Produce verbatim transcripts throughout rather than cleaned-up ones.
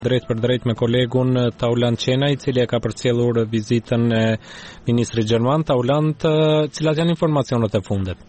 Drejt për drejt me kolegun Taulant Qena, i cili e ka përcjellur vizitën e ministrit gjerman. Taulant, cilat janë informacionet e fundit?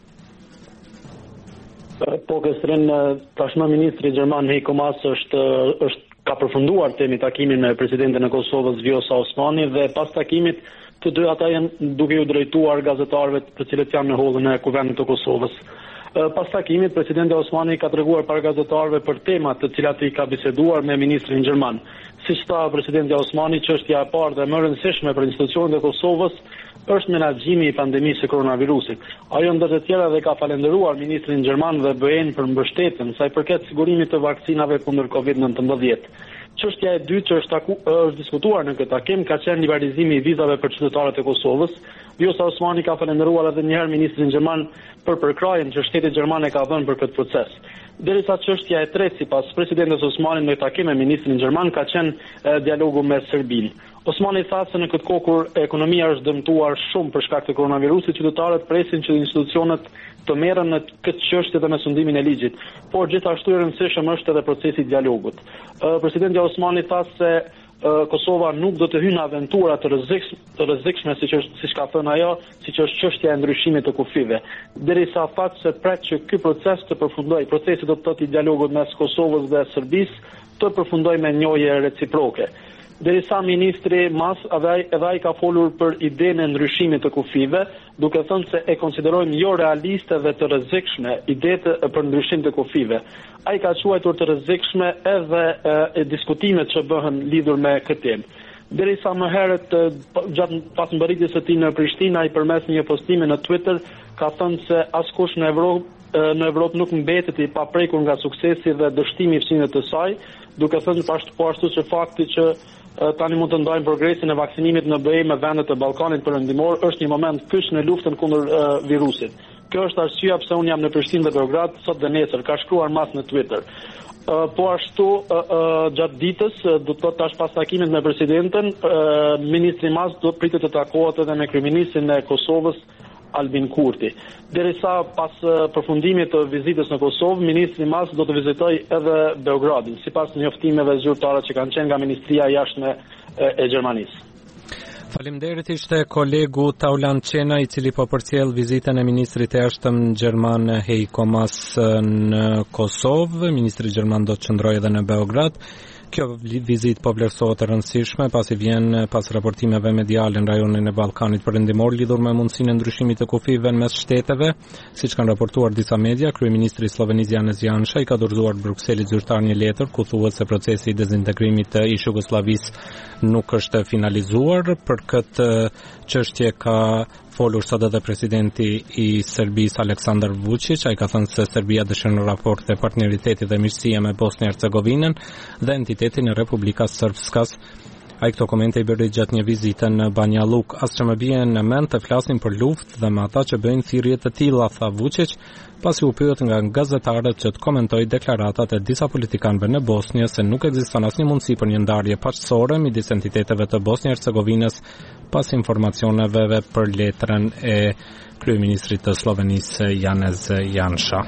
Po Këstrin, tashmë ministri gjerman Heiko Maas është, është ka përfunduar temi takimin me presidentin e Kosovës Vjosa Osmani dhe pas takimit të dy ata janë duke u drejtuar gazetarëve të cilët janë në hollën e Kuvendit të Kosovës. Pas takimit, presidenti Osmani ka treguar para gazetarëve për temat të cilat i ka biseduar me ministrin gjerman. Siç tha presidenti Osmani, çështja e parë dhe më e rëndësishme për institucionet e Kosovës është menaxhimi i pandemisë së koronavirusit. Ajo ndër të tjera dhe ka falendëruar ministrin gjerman dhe B E-n për mbështetjen sa i përket sigurimit të vaksinave kundër kovid nineteen. Çështja e dytë që është, taku, është diskutuar në këtë takim ka qenë liberalizimi i vizave për qytetarët e Kosovës. Vjosa Osmani ka falendëruar edhe një herë ministrin gjerman për përkrahjen që shteti gjerman e ka dhënë për këtë proces. Derisa çështja e tretë sipas presidentit Osmani në takim me ministrin gjerman ka qenë e, dialogu me Serbinë. Osmani tha se në këtë kohë kur ekonomia është dëmtuar shumë për shkak të koronavirusit, qytetarët presin që institucionet të merren në këtë çështje dhe me sundimin e ligjit, por gjithashtu i rëndësishëm është edhe procesi i dialogut. Uh, Presidenti Osmani tha se uh, Kosova nuk do të hyjë në aventura të rrezikshme, të rrezikshme siç është, siç ka thënë ajo, siç është çështja e ndryshimit të kufive. Derisa tha se pret që ky proces të përfundojë, procesi do të thotë i dialogut mes Kosovës dhe Serbisë të përfundojë me njohje reciproke. Derisa ministri Mas edhe ai ka folur për idenë e ndryshimit të kufive, duke thënë se e konsiderojmë jo realiste dhe të rrezikshme idetë për ndryshim të kufive. Ai ka quajtur të rrezikshme edhe e, e diskutimet që bëhen lidhur me këtë temë. Derisa më herët gjatë pas mbërritjes së tij në Prishtinë, ai përmes një postimi në Twitter ka thënë se askush në Evropë në Evropë nuk mbetet i paprekur nga suksesi dhe dështimi i fëmijëve të saj, duke thënë po ashtu që fakti që tani mund të ndajmë progresin e vaksinimit në B E me vendet e Ballkanit Perëndimor është një moment kyç në luftën kundër uh, virusit. Kjo është arsyeja pse unë jam në Prishtinë dhe Beograd sot dhe nesër, ka shkruar Mas në Twitter. Uh, po ashtu uh, uh, gjatë ditës, uh, do të thotë tash pas takimit me presidentin, uh, ministri Mas do të pritet të takohet edhe me kryeministrin e Kosovës Albin Kurti. Derisa pas uh, përfundimit të vizitës në Kosovë, ministri Mas do të vizitojë edhe Beogradin, sipas njoftimeve zyrtare që kanë qenë nga Ministria e Jashtme e, e Gjermanisë. Faleminderit, ishte kolegu Taulant Qena, i cili po përcjell vizitën e ministrit e jashtëm gjerman Heiko Maas në Kosovë. Ministri gjerman do të qëndrojë edhe në Beograd. Kjo vizit po vlerësohet e rëndësishme pasi vjen pas raportimeve mediale në rajonin e Ballkanit Perëndimor lidhur me mundësinë e ndryshimit të kufive mes shteteve, siç kanë raportuar disa media. Kryeministri i Slovenisë Janez Janša i ka dorëzuar Brukselit zyrtar një letër ku thuhet se procesi i dezintegrimit të ish Jugosllavisë nuk është finalizuar. Për këtë çështje ka folur sot edhe presidenti i Serbisë Aleksandar Vučić. Ai ka thënë se Serbia dëshiron raporte partneriteti dhe miqësie me Bosnjë-Hercegovinën dhe entitetin e Republikës Srpskas. Ai këto komente i bëri gjatë një vizite në Banja Luka. As që më bie në mend të flasim për luftë dhe me ata që bëjnë thirrje të tilla, tha Vučić, pasi u pyet nga gazetarët që të komentojë deklaratat e disa politikanëve në Bosnjë se nuk ekziston asnjë mundësi për një ndarje paqësore midis entiteteve të Bosnjë-Hercegovinës pas informacioneve për letrën e kryeministrit të Slovenisë Janez Janša.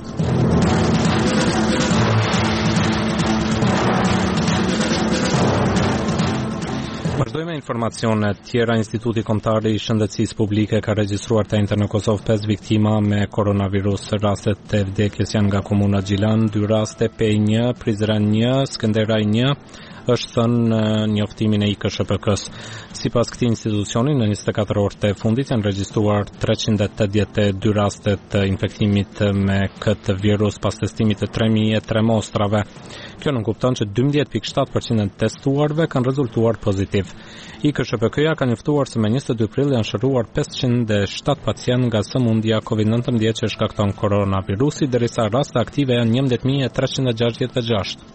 Vazhdojmë me informacione tjera. Instituti Kombëtar i Shëndetësisë Publike ka regjistruar të njëjtën në Kosovë pesë viktima me koronavirus. Rastet e vdekjes janë nga komuna Gjilan, dy raste Pej një, Prizren një, Skënderaj një, është thënë në njoftimin e I K S H P K-s. Sipas këtij institucioni, në njëzet e katër orët e fundit janë regjistruar treqind e tetëdhjetë e dy raste të infektimit me këtë virus pas testimit të tre mijë e tre mostrave. Kjo nënkupton që dymbëdhjetë pikë shtatë përqind e testuarve kanë rezultuar pozitiv. I K S H P K-ja ka njoftuar se me njëzet e dy prill janë shëruar pesëqind e shtatë pacient nga sëmundja kovid nineteen që shkakton koronavirusi, derisa raste aktive janë njëmbëdhjetë mijë e treqind e gjashtëdhjetë e gjashtë.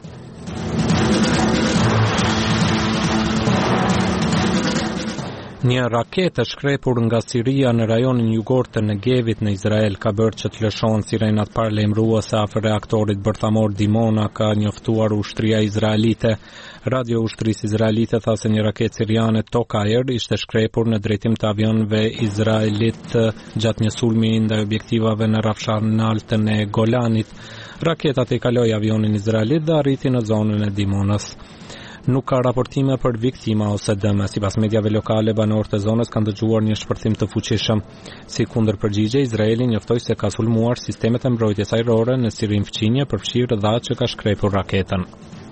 Një raketë e shkrepur nga Siria në rajonin jugor të Negevit në Izrael ka bërë që të lëshohen sirenat paralajmëruese afër reaktorit bërthamor Dimona, ka njoftuar ushtria izraelite. Radio ushtrisë izraelite tha se një raketë siriane Tokajer ishte shkrepur në drejtim të avionëve izraelit gjatë një sulmi ndaj objektivave në rafshanaltën e Golanit. Raketa i kaloi avionin izraelit dhe arriti në zonën e Dimonës. Nuk ka raportime për viktima ose dëme. Sipas mediave lokale, banorët e zonës kanë dëgjuar një shpërthim të fuqishëm. Si kundërpërgjigje, Izraeli njoftoi se ka sulmuar sistemet e mbrojtjes ajrore në Sirin fqinje, përfshirë dha që ka shkrepur raketën.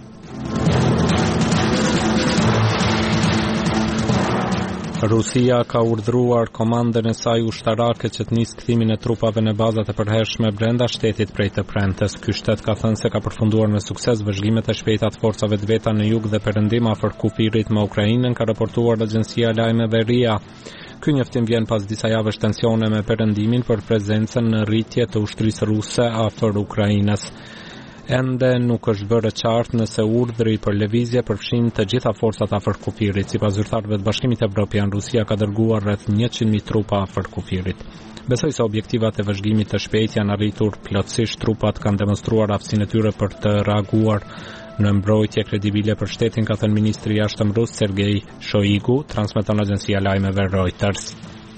Rusia ka urdhëruar komandën e saj ushtarake që të nisë kthimin e trupave në bazat e përhershme brenda shtetit prej të premtes. Ky shtet ka thënë se ka përfunduar me sukses vëzhgimet e shpejta të forcave të veta në jug dhe perëndim afër kufirit me Ukrainën, ka raportuar agjencia e lajmeve R I A. Ky njoftim vjen pas disa javësh tensione me perëndimin për prezencën në rritje të ushtrisë ruse afër Ukrainës. Ende nuk është bërë qartë nëse urdhri për lëvizje përfshin të gjitha forcat afër kufirit. Sipas zyrtarëve të Bashkimit Evropian, Rusia ka dërguar rreth njëqind mijë trupa afër kufirit. Besoj se objektivat e vëzhgimit të shpejtë janë arritur plotësisht. Trupat kanë demonstruar aftësinë e tyre për të reaguar në mbrojtje kredibile për shtetin, ka thënë ministri i jashtëm rus Sergei Shoigu, transmeton agjencia lajmeve Reuters.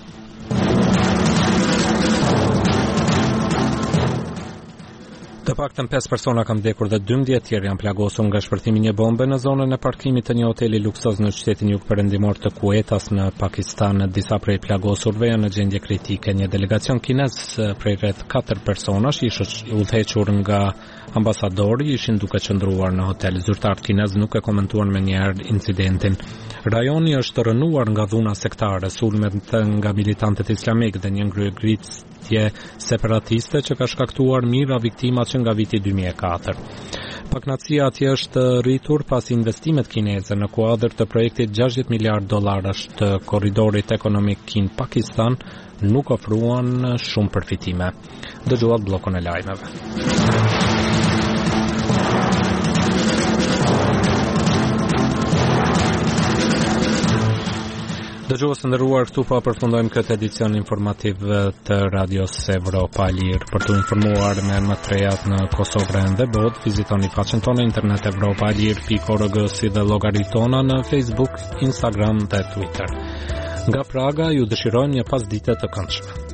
Të paktën pesë persona kanë vdekur dhe dymbëdhjetë tjerë janë plagosur nga shpërthimi i një bombe në zonën e parkimit të një hoteli luksoz në qytetin jugperëndimor të Kuetas në Pakistan. Disa prej plagosurve janë në gjendje kritike. Një delegacion kinez prej rreth katër personash ishte udhëhequr nga ambasadori, ishin duke qëndruar në hotel. Zyrtarët kinez nuk e komentuan menjëherë incidentin. Rajoni është rënuar nga dhuna sektare, sulmet nga militantët islamik dhe një ngryegritje separatiste që ka shkaktuar mijëra viktima që nga viti dy mijë e katër. Paknacia atje është rritur pas investimet kineze në kuadër të projektit gjashtëdhjetë miliardë dollarësh të korridorit ekonomik Kin-Pakistan nuk ofruan shumë përfitime. Dëgjuat bllokun e lajmeve. Dëgjues të nderuar, këtu po përfundojmë këtë edicion informativ të Radios Evropa Lir. Për të informuar me më të rejat në Kosovë dhe botë, vizitoni faqen tonë internet evropalir pikë org si dhe llogaritë tona në Facebook, Instagram dhe Twitter. Nga Praga ju dëshirojmë një pasdite të këndshme.